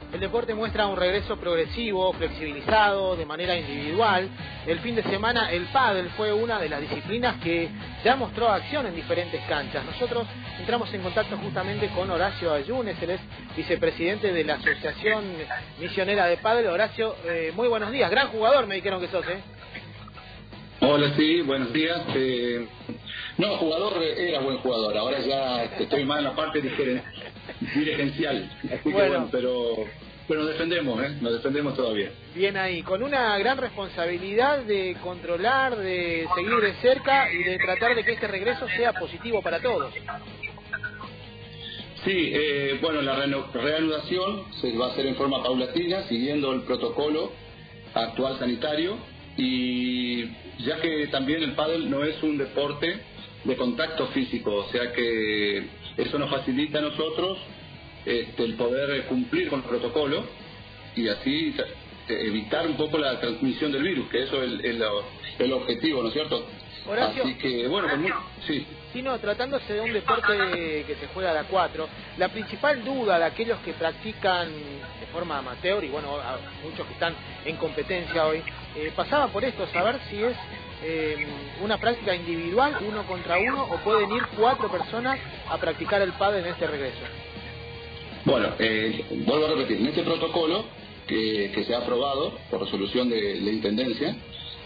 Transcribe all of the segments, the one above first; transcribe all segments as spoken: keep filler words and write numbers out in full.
El deporte muestra un regreso progresivo, flexibilizado, de manera individual. El fin de semana el pádel fue una de las disciplinas que ya mostró acción en diferentes canchas. Nosotros entramos en contacto justamente con Horacio Ayunes, él es vicepresidente de la Asociación Misionera de Pádel. Horacio, eh, muy buenos días, gran jugador me dijeron que sos, ¿eh? Hola, sí, buenos días. Eh, no, jugador, era buen jugador, ahora ya estoy más en la parte dirigencial, así que bueno, bueno, pero, pero nos defendemos, ¿eh? Nos defendemos todavía. Bien ahí, con una gran responsabilidad de controlar, de seguir de cerca y de tratar de que este regreso sea positivo para todos. Sí, eh, bueno, la reanudación se va a hacer en forma paulatina, siguiendo el protocolo actual sanitario, y ya que también el pádel no es un deporte de contacto físico, o sea que eso nos facilita a nosotros este, el poder cumplir con el protocolo y así evitar un poco la transmisión del virus, que eso es el, el, el objetivo, ¿no es cierto? Horacio, así que, bueno, con muy, sí. Sí, no, tratándose de un deporte que se juega a la cuatro, la principal duda de aquellos que practican de forma amateur, y bueno, a muchos que están en competencia hoy, eh, pasaba por esto, saber si es eh, una práctica individual, uno contra uno, o pueden ir cuatro personas a practicar el pádel en este regreso. Bueno, eh, vuelvo a repetir, en este protocolo que, que se ha aprobado por resolución de la Intendencia,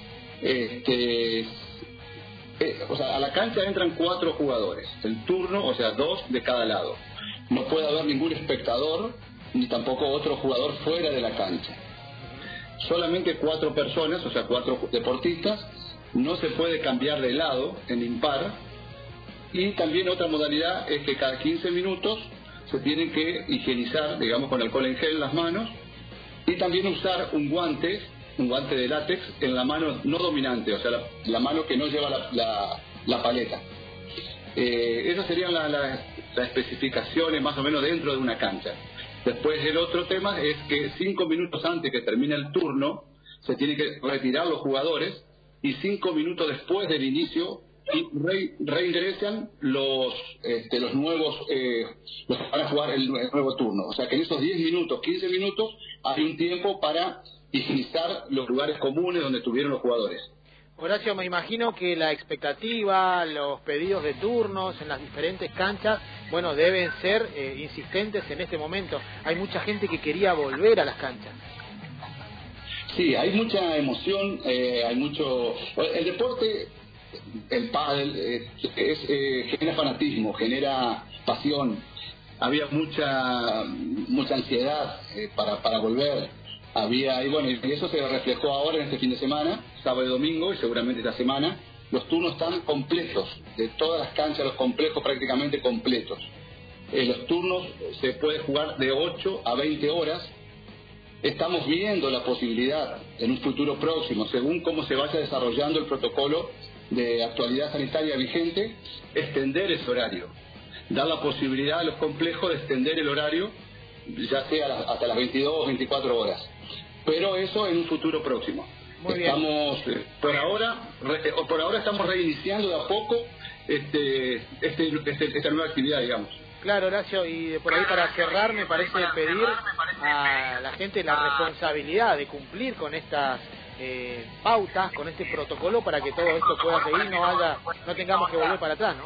este... Eh, o sea, a la cancha entran cuatro jugadores, el turno, o sea, dos de cada lado. No puede haber ningún espectador, ni tampoco otro jugador fuera de la cancha. Solamente cuatro personas, o sea, cuatro deportistas, no se puede cambiar de lado en impar. Y también otra modalidad es que cada quince minutos se tienen que higienizar, digamos, con alcohol en gel las manos, y también usar un guante, un guante de látex en la mano no dominante, o sea, la, la mano que no lleva la, la, la paleta. Eh, esas serían las la, la especificaciones más o menos dentro de una cancha. Después el otro tema es que cinco minutos antes que termine el turno se tienen que retirar los jugadores y cinco minutos después del inicio y re, reingresan los este, los nuevos eh, los que van a jugar el, el nuevo turno. O sea que en esos diez minutos, quince minutos hay un tiempo para higienizar los lugares comunes donde estuvieron los jugadores. Horacio, me imagino que la expectativa, los pedidos de turnos en las diferentes canchas, bueno, deben ser eh, insistentes en este momento. Hay mucha gente que quería volver a las canchas. Sí, hay mucha emoción, eh, hay mucho... El deporte, el pádel, eh, es, eh, genera fanatismo, genera pasión. Había mucha mucha ansiedad eh, para, para volver. Había, y bueno, y eso se reflejó ahora en este fin de semana, sábado y domingo, y seguramente esta semana. Los turnos están completos, de todas las canchas, los complejos prácticamente completos. Eh, los turnos se puede jugar de ocho a veinte horas. Estamos viendo la posibilidad en un futuro próximo, según cómo se vaya desarrollando el protocolo de actualidad sanitaria vigente, extender ese horario. Dar la posibilidad a los complejos de extender el horario, ya sea hasta las veintidós o veinticuatro horas. Pero eso en un futuro próximo. Muy bien. Estamos, eh, por ahora, re, por ahora estamos reiniciando de a poco este, este, este, esta nueva actividad, digamos. Claro, Horacio, y por ahí para cerrar me parece pedir a la gente la responsabilidad de cumplir con estas eh, pautas, con este protocolo para que todo esto pueda seguir, no haya, no tengamos que volver para atrás, ¿no?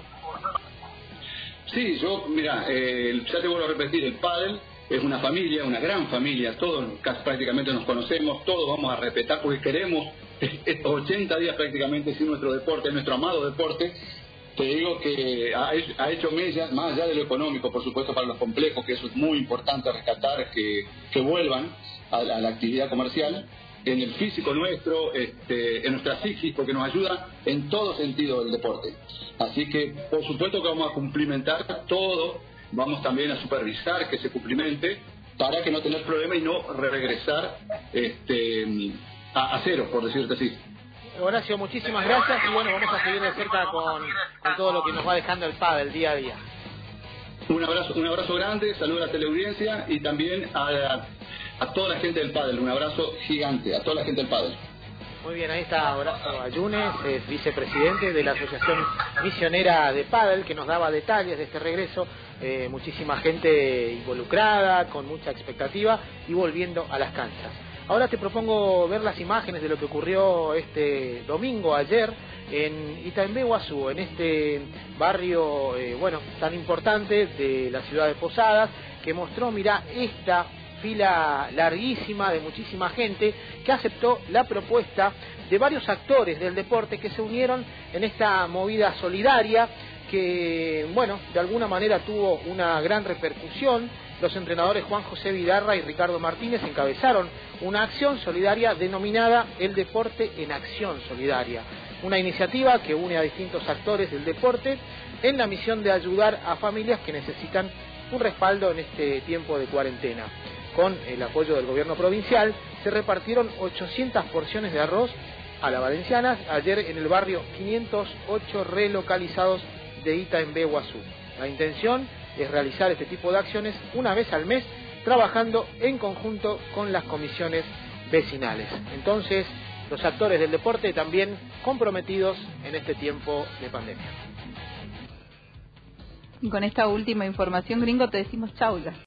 Sí, yo, mira, eh, ya te vuelvo a repetir, el pádel es una familia, una gran familia, todos casi prácticamente nos conocemos, todos vamos a respetar porque queremos estos ochenta días prácticamente sin nuestro deporte, nuestro amado deporte. Te digo que ha, ha hecho mellas, más allá de lo económico, por supuesto, para los complejos, que eso es muy importante rescatar, que, que vuelvan a la, a la actividad comercial, en el físico nuestro, este, en nuestra psiquis, porque nos ayuda en todo sentido el deporte. Así que, por supuesto que vamos a cumplimentar todo, vamos también a supervisar que se cumplimente, para que no tener problema y no regresar este, a, a cero, por decirte así. Horacio, muchísimas gracias y bueno, vamos a seguir de cerca con, con todo lo que nos va dejando el pádel día a día. Un abrazo, un abrazo grande, saludos a la teleaudiencia y también a, a, a toda la gente del pádel, un abrazo gigante a toda la gente del pádel. Muy bien, ahí está Horacio Ayunes, es vicepresidente de la Asociación Misionera de Pádel, que nos daba detalles de este regreso eh, muchísima gente involucrada, con mucha expectativa y volviendo a las canchas. Ahora te propongo ver las imágenes de lo que ocurrió este domingo, ayer, en Itaimbe-Guazú, en este barrio, eh, bueno, tan importante de la ciudad de Posadas, que mostró, mirá, esta fila larguísima de muchísima gente que aceptó la propuesta de varios actores del deporte que se unieron en esta movida solidaria que, bueno, de alguna manera tuvo una gran repercusión. Los entrenadores Juan José Vidarra y Ricardo Martínez encabezaron una acción solidaria denominada El Deporte en Acción Solidaria, una iniciativa que une a distintos actores del deporte en la misión de ayudar a familias que necesitan un respaldo en este tiempo de cuarentena. Con el apoyo del gobierno provincial se repartieron ochocientas porciones de arroz a la valenciana ayer en el barrio quinientos ocho relocalizados de Itaimbe-Guazú. La intención es realizar este tipo de acciones una vez al mes, trabajando en conjunto con las comisiones vecinales. Entonces, los actores del deporte también comprometidos en este tiempo de pandemia. Y con esta última información, Gringo, te decimos chau ya.